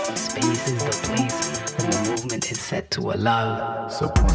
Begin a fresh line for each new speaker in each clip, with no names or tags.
Space is the place, and the movement is set to allow.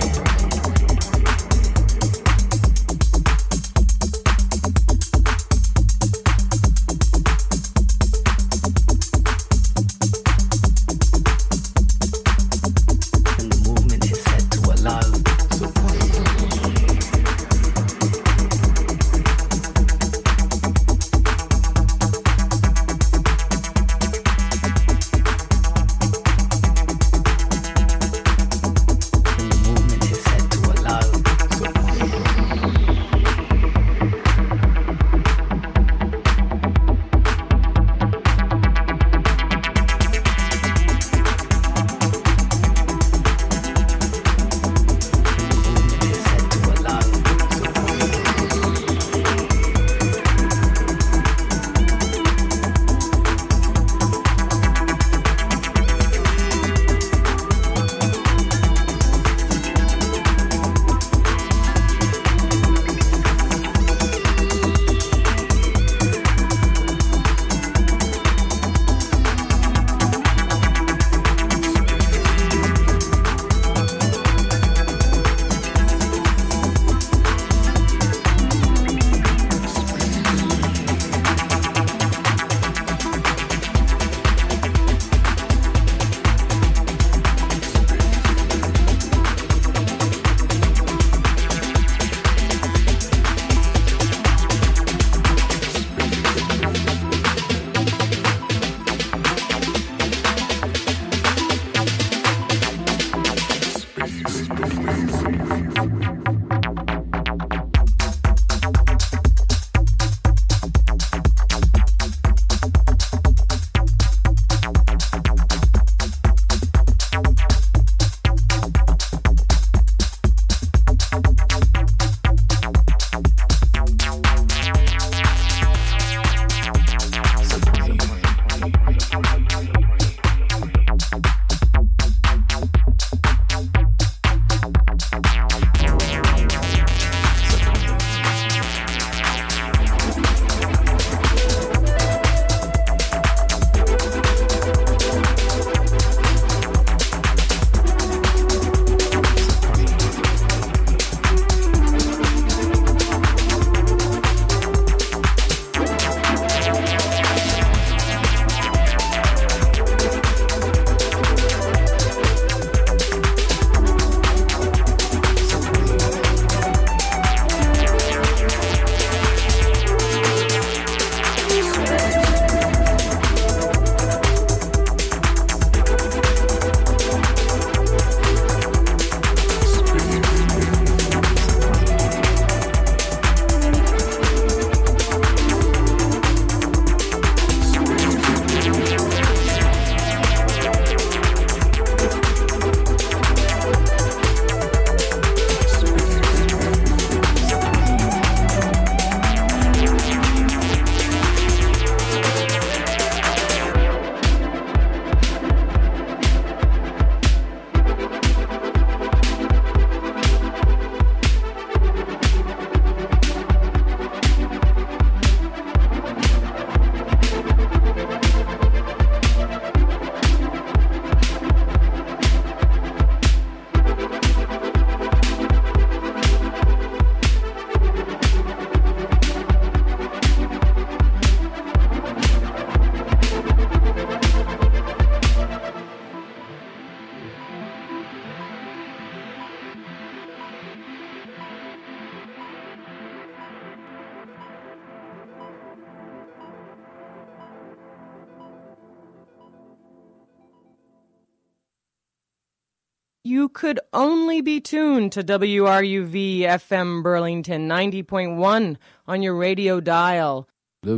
You could only be tuned to WRUV FM Burlington 90.1 on your radio dial.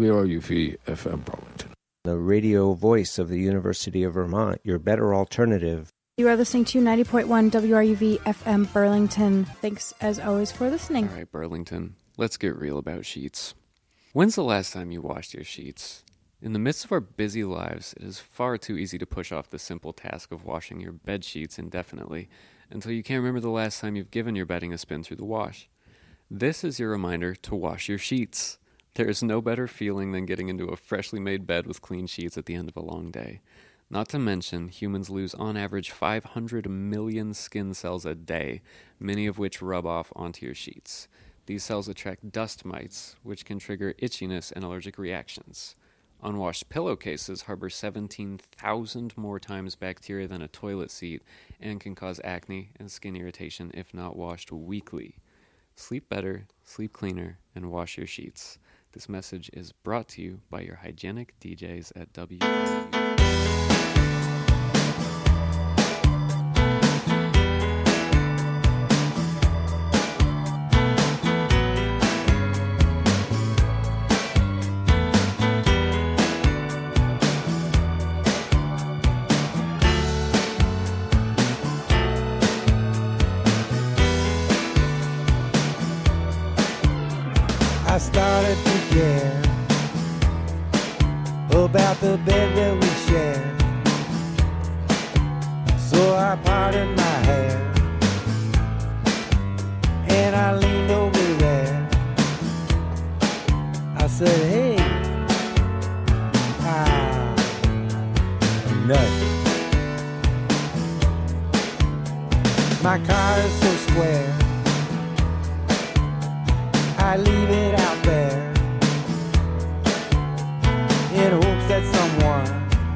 WRUV FM Burlington.
The radio voice of the University of Vermont, your better alternative.
You are listening to 90.1 WRUV FM Burlington. Thanks, as always, for listening.
All right, Burlington, let's get real about sheets. When's the last time you washed your sheets? In the midst of our busy lives, it is far too easy to push off the simple task of washing your bed sheets indefinitely until you can't remember the last time you've given your bedding a spin through the wash. This is your reminder to wash your sheets. There is no better feeling than getting into a freshly made bed with clean sheets at the end of a long day. Not to mention, humans lose on average 500 million skin cells a day, many of which rub off onto your sheets. These cells attract dust mites, which can trigger itchiness and allergic reactions. Unwashed pillowcases harbor 17,000 more times bacteria than a toilet seat and can cause acne and skin irritation if not washed weekly. Sleep better, sleep cleaner, and wash your sheets. This message is brought to you by your hygienic DJs at WRUV.
I started to care about the bed that we share, so I parted my hair and I leaned over there. I said, hey, nothing. My car is so square, I leave it out there in hopes that someone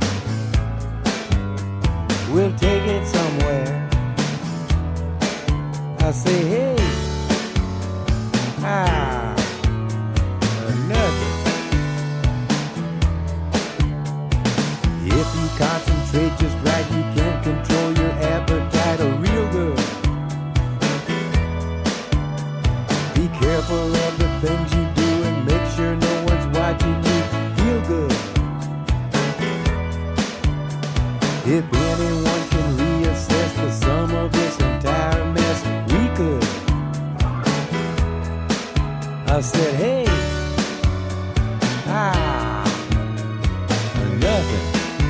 will take it somewhere. I say, hey, nothing. If you concentrate just right, you can control your appetite real good. Be careful of the things you do and make sure no one's watching you. Feel good. If anyone can reassess the sum of this entire mess, we could. I said, hey, nothing.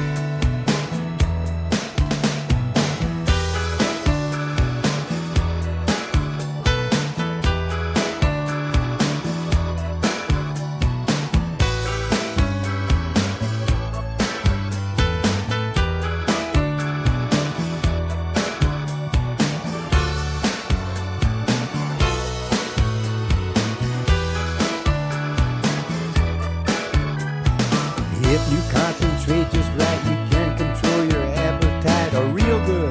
If you concentrate just right, you can control your appetite real good.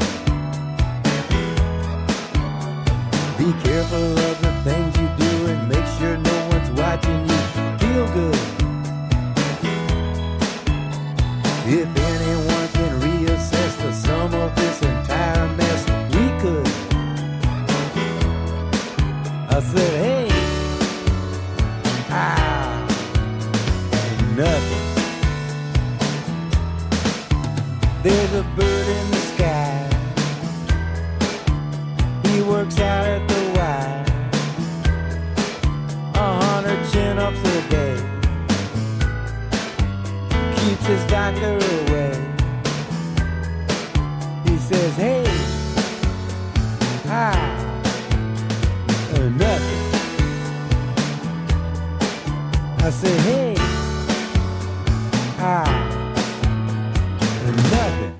Be careful of the things you do and make sure no one's watching you. Feel good. If anyone can reassess the sum of this entire mess, we could. I said, hey, nothing. There's a bird in the sky. He works out at the Y. 100 chin-ups a day. Keeps his doctor away. He says, hey, nothing. I say, hey, nothing.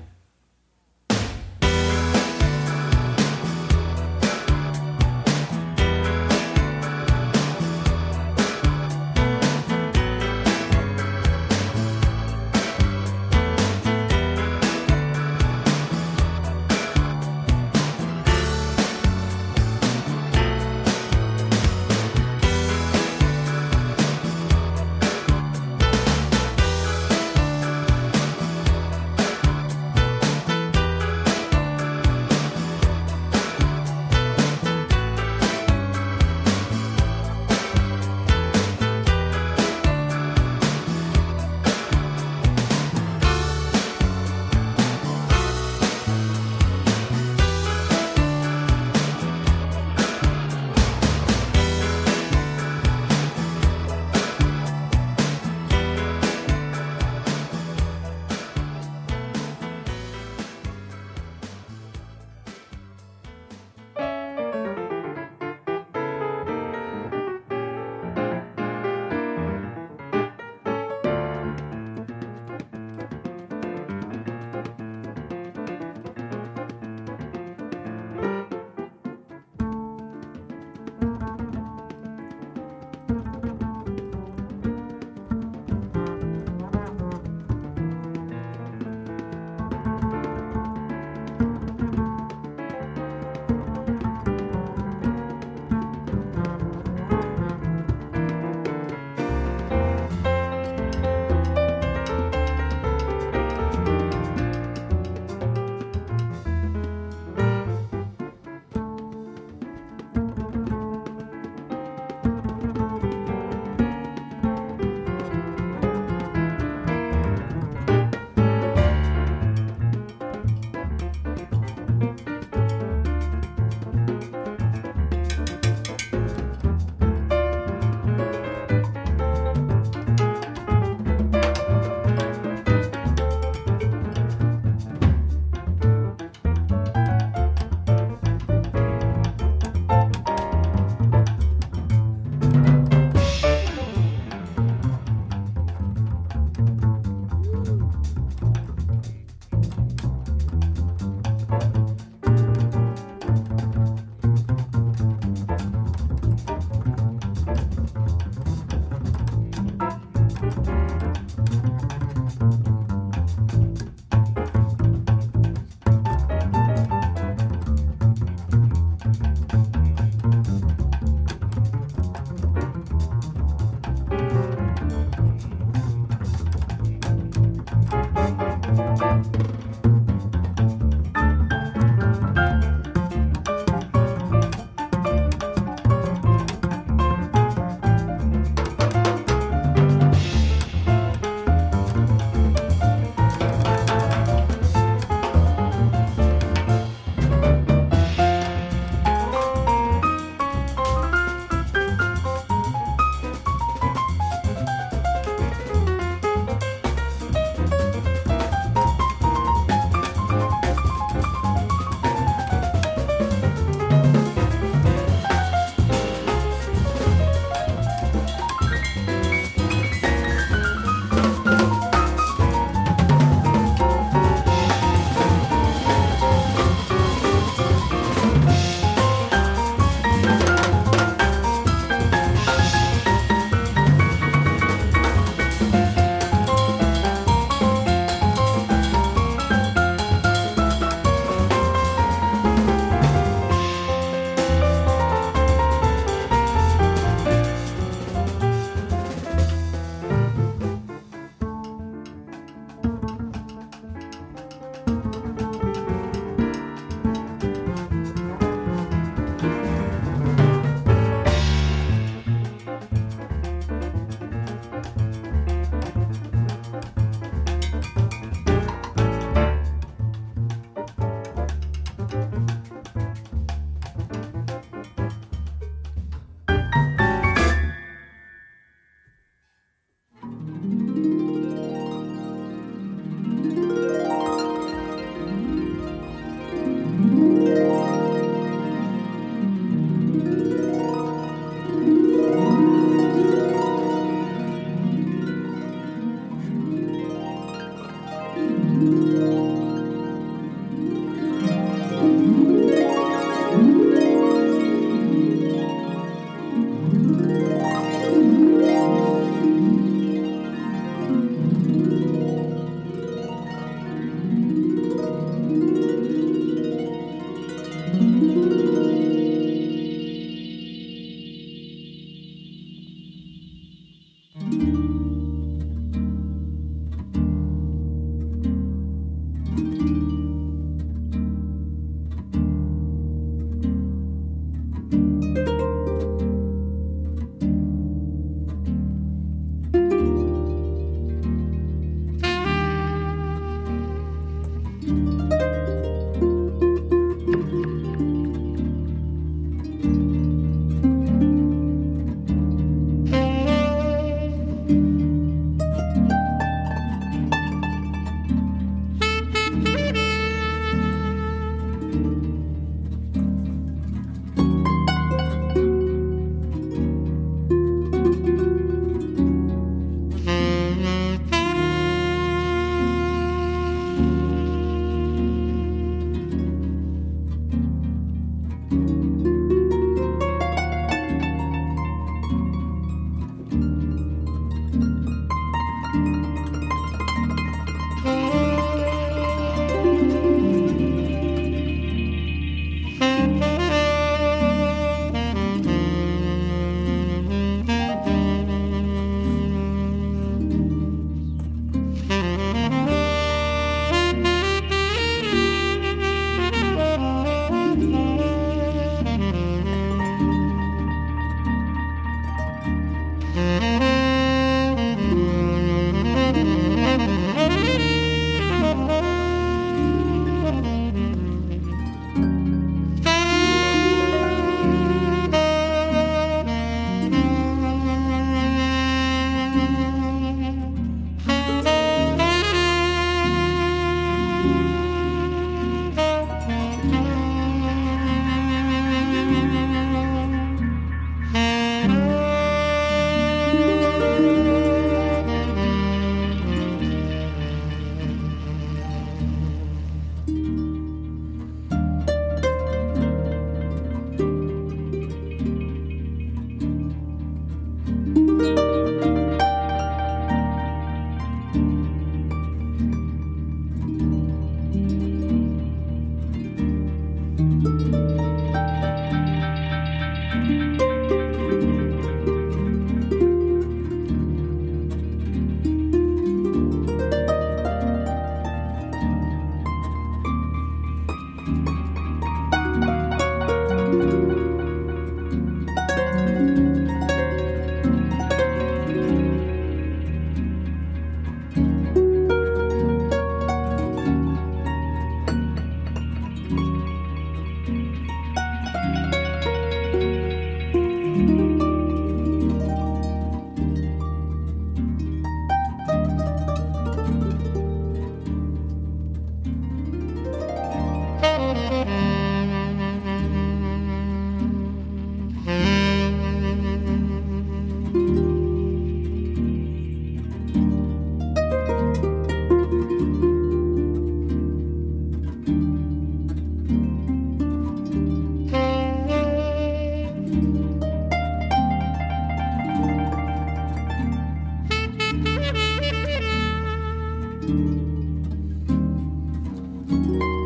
you.